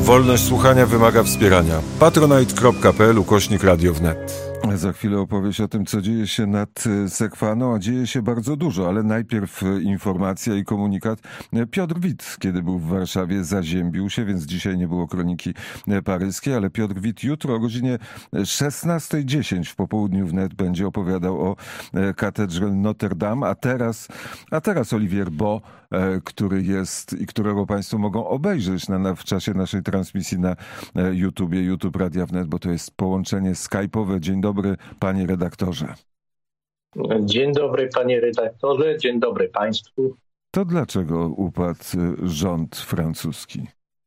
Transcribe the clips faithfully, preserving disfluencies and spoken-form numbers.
Wolność słuchania wymaga wspierania. patronite.pl ukośnik Radio Wnet. Za chwilę opowieść o tym, co dzieje się nad Sekwaną, a dzieje się bardzo dużo, ale najpierw informacja i komunikat. Piotr Wit, kiedy był w Warszawie, zaziębił się, więc dzisiaj nie było kroniki paryskiej, ale Piotr Wit jutro o godzinie szesnasta dziesięć w popołudniu wnet będzie opowiadał o katedrze Notre Dame, a teraz, a teraz Olivier Bo, który jest i którego Państwo mogą obejrzeć na, na, w czasie naszej transmisji na YouTubie, YouTube Radia Wnet, bo to jest połączenie skype'owe. Dzień dobry, panie redaktorze. Dzień dobry, panie redaktorze. Dzień dobry państwu. To dlaczego upadł rząd francuski?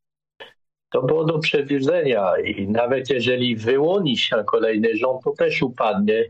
To było do przewidzenia i nawet jeżeli wyłoni się kolejny rząd, to też upadnie.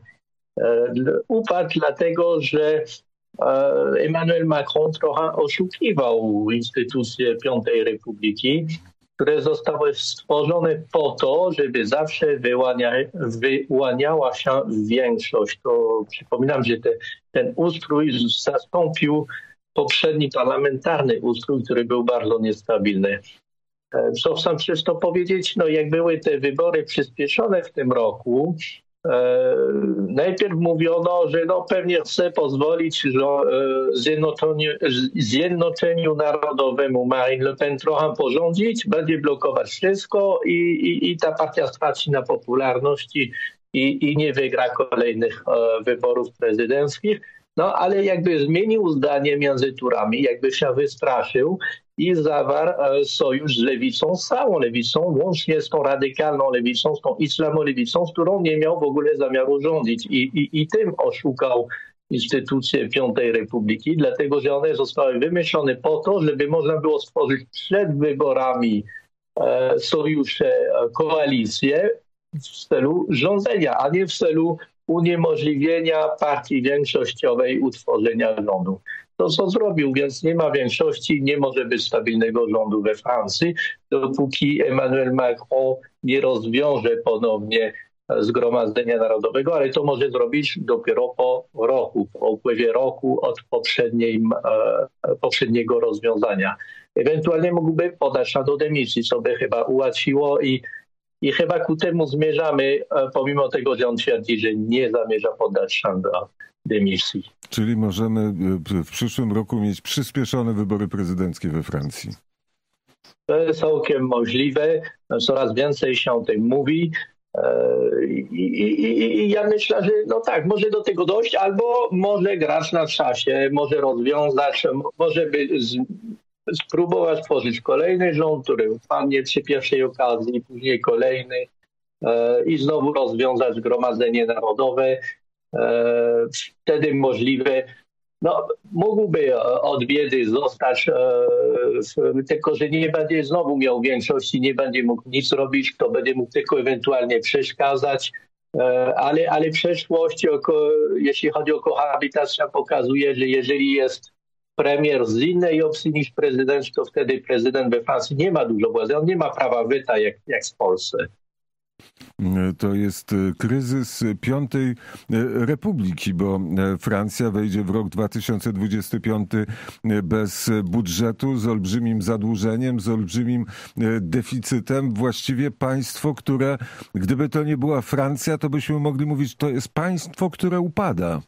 Upadł dlatego, że Emmanuel Macron trochę oszukiwał instytucje Piątej Republiki, które zostały stworzone po to, żeby zawsze wyłania, wyłaniała się większość. To przypominam, że te, ten ustrój zastąpił poprzedni parlamentarny ustrój, który był bardzo niestabilny. Co chcę przez to powiedzieć? No jak były te wybory przyspieszone w tym roku, E, najpierw mówiono, że no pewnie chce pozwolić że, e, zjednoczeniu, zjednoczeniu Narodowemu Marine Le Pen trochę porządzić, będzie blokować wszystko i, i, i ta partia straci na popularności i, i nie wygra kolejnych e, wyborów prezydenckich. No ale jakby zmienił zdanie między turami, jakby się wystraszył i zawarł sojusz z lewicą, z całą lewicą, łącznie z tą radykalną lewicą, z tą islamolewicą, z którą nie miał w ogóle zamiaru rządzić. I, i, i tym oszukał instytucje Piątej Republiki, dlatego że one zostały wymyślone po to, żeby można było stworzyć przed wyborami e, sojusze, koalicje w celu rządzenia, a nie w celu uniemożliwienia partii większościowej utworzenia rządu. To, co zrobił, więc nie ma większości, nie może być stabilnego rządu we Francji, dopóki Emmanuel Macron nie rozwiąże ponownie Zgromadzenia Narodowego, ale to może zrobić dopiero po roku, po upływie roku od poprzedniej, e, poprzedniego rozwiązania. Ewentualnie mógłby podać się do dymisji, co by chyba ułatwiło i I chyba ku temu zmierzamy, pomimo tego, że on twierdzi, że nie zamierza poddać się do dymisji. Czyli możemy w przyszłym roku mieć przyspieszone wybory prezydenckie we Francji? To jest całkiem możliwe. Coraz więcej się o tym mówi. I, i, i, i ja myślę, że no tak, może do tego dojść, albo może grać na czasie, może rozwiązać, może by z, spróbować tworzyć kolejny rząd, który upadnie przy pierwszej okazji, później kolejny e, i znowu rozwiązać Zgromadzenie Narodowe. E, wtedy możliwe, no mógłby od biedy zostać, e, tylko że nie będzie znowu miał większości, nie będzie mógł nic robić, to będzie mógł tylko ewentualnie przeszkadzać, e, ale, ale przeszłość, jeśli chodzi o kohabitację, pokazuje, że jeżeli jest premier z innej opcji niż prezydent, to wtedy prezydent we Francji nie ma dużo władzy. On nie ma prawa weta jak, jak w Polsce. To jest kryzys Piątej Republiki, bo Francja wejdzie w rok dwa tysiące dwudziesty piąty bez budżetu, z olbrzymim zadłużeniem, z olbrzymim deficytem. Właściwie państwo, które, gdyby to nie była Francja, to byśmy mogli mówić, to jest państwo, które upada.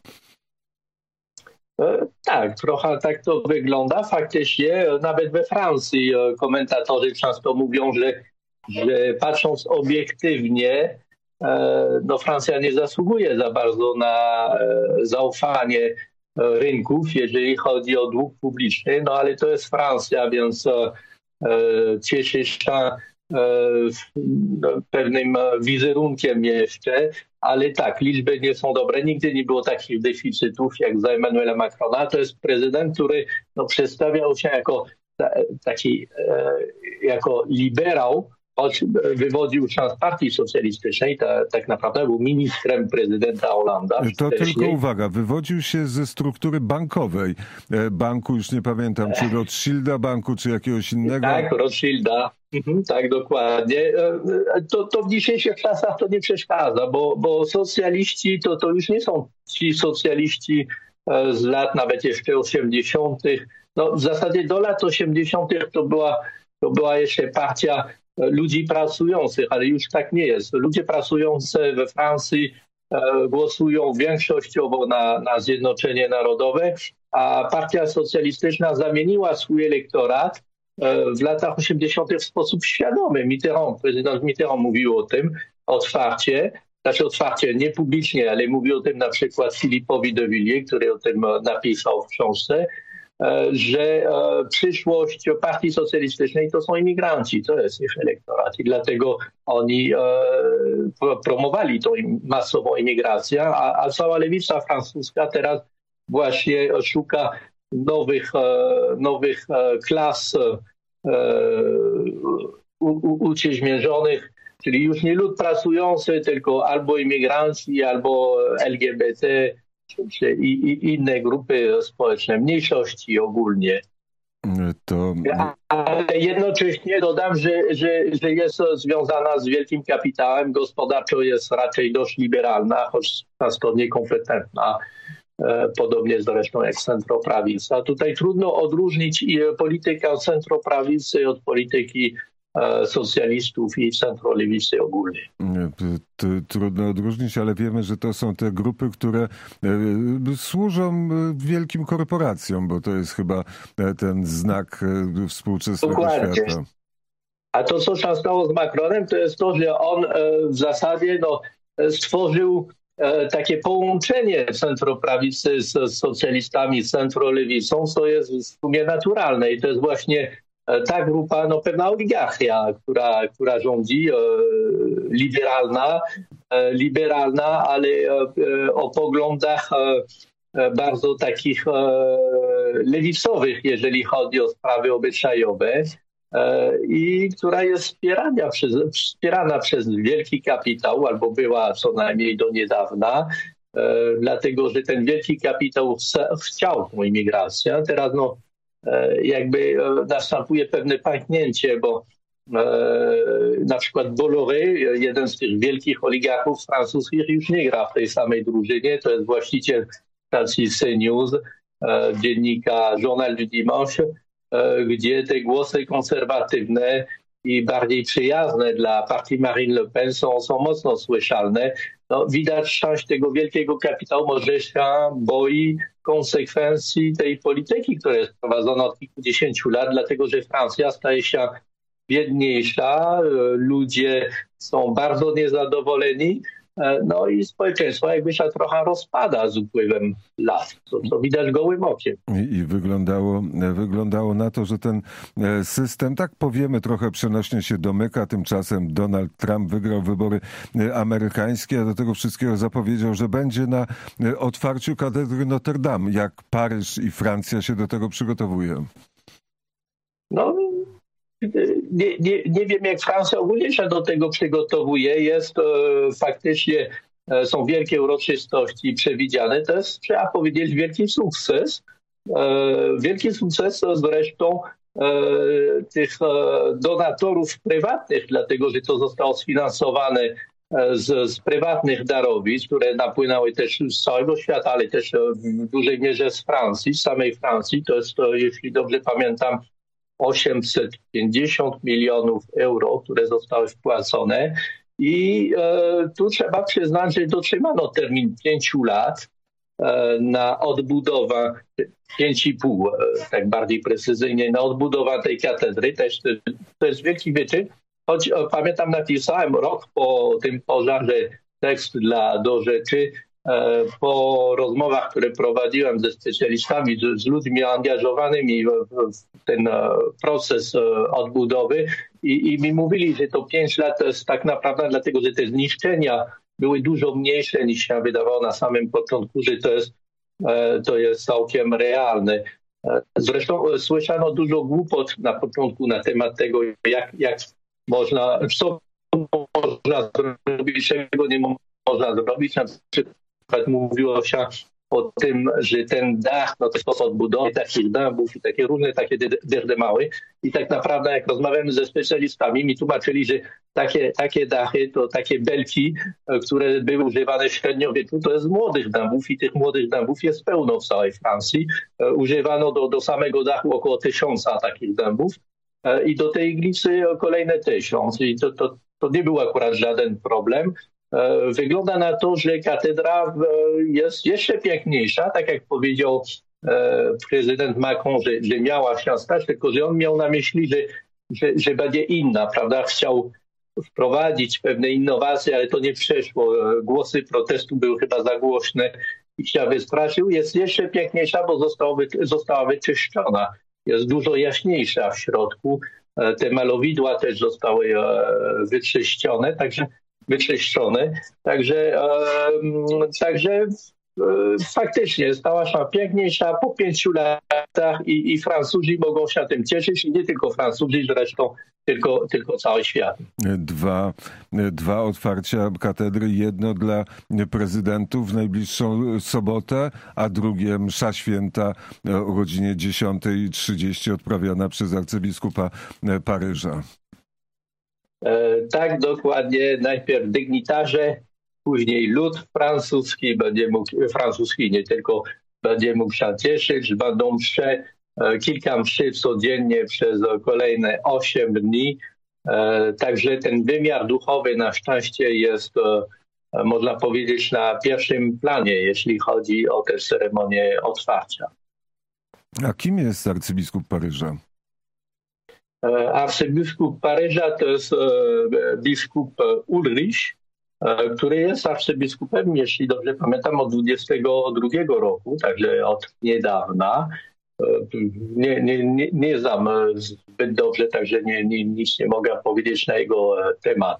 Tak, trochę tak to wygląda. Faktycznie nawet we Francji komentatorzy często mówią, że, że patrząc obiektywnie, no Francja nie zasługuje za bardzo na zaufanie rynków, jeżeli chodzi o dług publiczny, no ale to jest Francja, więc cieszy się pewnym wizerunkiem jeszcze, ale tak, liczby nie są dobre. Nigdy nie było takich deficytów jak za Emmanuela Macrona. To jest prezydent, który no, przedstawiał się jako taki e, jako liberał, choć wywodził się z partii socjalistycznej, ta, tak naprawdę był ministrem prezydenta Hollanda. To tylko uwaga, wywodził się ze struktury bankowej. Banku, już nie pamiętam, czy Rothschilda banku, czy jakiegoś innego. Tak, Rothschilda. Mhm, tak, dokładnie. To, to w dzisiejszych czasach to nie przeszkadza, bo, bo socjaliści to, to już nie są ci socjaliści z lat nawet jeszcze osiemdziesiątych. No, w zasadzie do lat osiemdziesiątych to była, to była jeszcze partia ludzi pracujących, ale już tak nie jest. Ludzie pracujący we Francji głosują większościowo na, na Zjednoczenie Narodowe, a Partia Socjalistyczna zamieniła swój elektorat w latach osiemdziesiątych w sposób świadomy. Mitterrand, prezydent Mitterrand mówił o tym otwarcie, znaczy otwarcie, nie publicznie, ale mówił o tym na przykład Philippowi de Villiers, który o tym napisał w książce, że przyszłość Partii Socjalistycznej to są imigranci, to jest ich elektorat i dlatego oni promowali tą masową imigrację, a, a cała lewica francuska teraz właśnie szuka nowych, nowych klas u, u, ucieśmierzonych, czyli już nie lud pracujący, tylko albo imigranci, albo L G B T, czy i, i inne grupy społeczne, mniejszości ogólnie. To... Ale jednocześnie dodam, że, że, że jest związana z wielkim kapitałem, gospodarczo jest raczej dość liberalna, choć często niekompetentna, podobnie zresztą jak centroprawica. Tutaj trudno odróżnić politykę centroprawicy od polityki socjalistów i centrolewicy ogólnie. Trudno odróżnić, ale wiemy, że to są te grupy, które służą wielkim korporacjom, bo to jest chyba ten znak współczesnego Dokładnie. świata. A to, co się stało z Macronem, to jest to, że on w zasadzie no, stworzył takie połączenie centroprawicy z socjalistami, z centrolewicą, co jest w sumie naturalne i to jest właśnie ta grupa, no pewna oligarchia, która, która rządzi, e, liberalna, e, liberalna, ale e, o poglądach e, bardzo takich e, lewicowych, jeżeli chodzi o sprawy obyczajowe e, i która jest wspierana przez, wspierana przez wielki kapitał, albo była co najmniej do niedawna, e, dlatego że ten wielki kapitał ch- chciał tą imigrację, a teraz no jakby następuje pewne pęknięcie, bo e, na przykład Bolloré, jeden z tych wielkich oligarchów francuskich, już nie gra w tej samej drużynie. To jest właściciel stacji CNews, e, dziennika Journal du Dimanche, e, gdzie te głosy konserwatywne i bardziej przyjazne dla partii Marine Le Pen są, są mocno słyszalne. No, widać część tego wielkiego kapitału może się boi konsekwencji tej polityki, która jest prowadzona od kilkudziesięciu lat, dlatego że Francja staje się biedniejsza, ludzie są bardzo niezadowoleni, no i społeczeństwo jakby się trochę rozpada z upływem lat, to, to widać gołym okiem. I, i wyglądało, wyglądało na to, że ten system, tak powiemy, trochę przenośnie się domyka. Tymczasem Donald Trump wygrał wybory amerykańskie, a do tego wszystkiego zapowiedział, że będzie na otwarciu katedry Notre Dame. Jak Paryż i Francja się do tego przygotowują? No, nie, nie, nie wiem, jak Francja ogólnie się do tego przygotowuje. Jest e, faktycznie, e, są wielkie uroczystości przewidziane. To jest, trzeba powiedzieć, wielki sukces. E, wielki sukces zresztą e, tych e, donatorów prywatnych, dlatego że to zostało sfinansowane z, z prywatnych darowizn, które napłynęły też z całego świata, ale też w dużej mierze z Francji, z samej Francji. To jest, to, jeśli dobrze pamiętam, osiemset pięćdziesiąt milionów euro, które zostały wpłacone. I e, tu trzeba przyznać, że dotrzymano termin pięciu lat e, na odbudowę, pięć i pół, e, tak bardziej precyzyjnie, na odbudowę tej katedry. Też, to, to jest wielki wyczyn. Choć e, pamiętam, napisałem rok po tym pożarze tekst dla Do Rzeczy, po rozmowach, które prowadziłem ze specjalistami, z, z ludźmi angażowanymi w, w ten proces odbudowy i, i mi mówili, że to pięć lat to jest tak naprawdę dlatego, że te zniszczenia były dużo mniejsze niż się wydawało na samym początku, że to jest, to jest całkiem realne. Zresztą słyszano dużo głupot na początku na temat tego, jak, jak można, co można zrobić, czego nie można zrobić. Na przykład mówiło się o tym, że ten dach, no to sposób odbudowy takich dębów i takie różne takie derdemały. I tak naprawdę jak rozmawiamy ze specjalistami, mi tłumaczyli, że takie, takie dachy, to takie belki, które były używane w średniowieczu, to jest z młodych dębów i tych młodych dębów jest pełno w całej Francji. Używano do, do samego dachu około tysiąca takich dębów. i do tej iglicy kolejny tysiąc. I to, to, to nie był akurat żaden problem. Wygląda na to, że katedra jest jeszcze piękniejsza, tak jak powiedział prezydent Macron, że, że miała się stać, tylko że on miał na myśli, że, że, że będzie inna, prawda? Chciał wprowadzić pewne innowacje, ale to nie przeszło. Głosy protestu były chyba za głośne i się wystraszył. Jest jeszcze piękniejsza, bo została, została wyczyszczona. Jest dużo jaśniejsza w środku. Te malowidła też zostały wyczyszczone, także wyczyszczone. Także, także faktycznie stała się piękniejsza po pięciu latach i, i Francuzi mogą się tym cieszyć. I nie tylko Francuzi, zresztą tylko, tylko cały świat. Dwa, dwa otwarcia katedry. Jedno dla prezydentów w najbliższą sobotę, a drugie msza święta o godzinie dziesiątej trzydzieści odprawiana przez arcybiskupa Paryża. E, tak, dokładnie. Najpierw dygnitarze, później lud francuski będzie mógł, francuski nie tylko będzie mógł się cieszyć, będą msze, kilka mszy codziennie przez kolejne osiem dni. Także ten wymiar duchowy na szczęście jest, można powiedzieć, na pierwszym planie, jeśli chodzi o tę ceremonię otwarcia. A kim jest arcybiskup Paryża? Arcybiskup Paryża to jest biskup Ulrich, który jest arcybiskupem, jeśli dobrze pamiętam, od dwudziestego drugiego roku, także od niedawna. Nie, nie, nie, nie znam zbyt dobrze, także nie, nie, nic nie mogę powiedzieć na jego temat.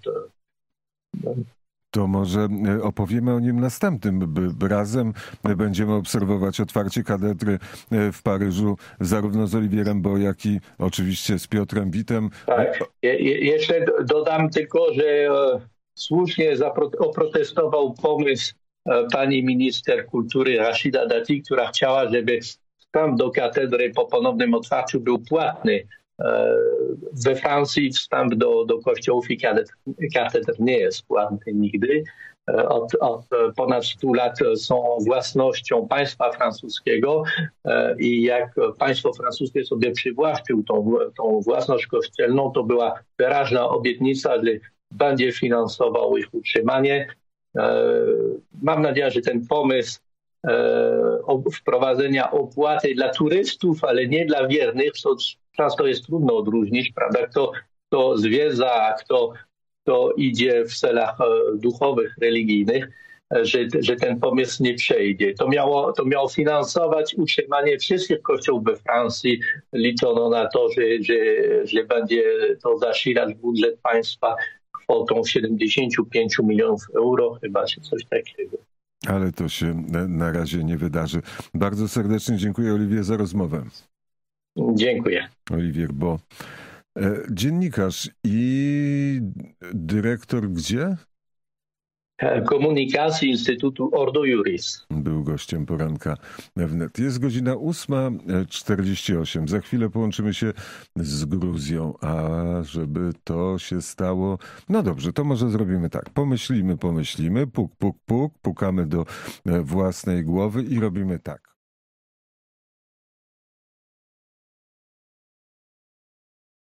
To może opowiemy o nim następnym razem. Będziemy obserwować otwarcie katedry w Paryżu zarówno z Oliwierem Bo, jak i oczywiście z Piotrem Witem. Tak. Je, jeszcze dodam tylko, że słusznie oprotestował pomysł pani minister kultury Rachida Dati, która chciała, żeby wstęp do katedry po ponownym otwarciu był płatny. We Francji wstęp do, do kościołów i katedr, katedr nie jest płatny nigdy. Od, od ponad stu lat są własnością państwa francuskiego i jak państwo francuskie sobie przywłaszczył tą, tą własność kościelną, to była wyraźna obietnica, że będzie finansował ich utrzymanie. Mam nadzieję, że ten pomysł wprowadzenia opłaty dla turystów, ale nie dla wiernych, co często jest trudno odróżnić, prawda? Kto, kto zwiedza, kto, kto idzie w celach duchowych, religijnych, że, że ten pomysł nie przejdzie. To miało, to miało finansować utrzymanie wszystkich kościołów we Francji. Liczono na to, że, że, że będzie to zasilać budżet państwa kwotą siedemdziesiąt pięć milionów euro, chyba czy coś takiego. Ale to się na razie nie wydarzy. Bardzo serdecznie dziękuję, Oliwier, za rozmowę. Dziękuję. Oliwier Bo, dziennikarz i dyrektor gdzie? Komunikacji Instytutu Ordo Iuris. Był gościem poranka wnet. Jest godzina ósma czterdzieści osiem. Za chwilę połączymy się z Gruzją, a żeby to się stało... No dobrze, to może zrobimy tak. Pomyślimy, pomyślimy, puk, puk, puk, pukamy do własnej głowy i robimy tak.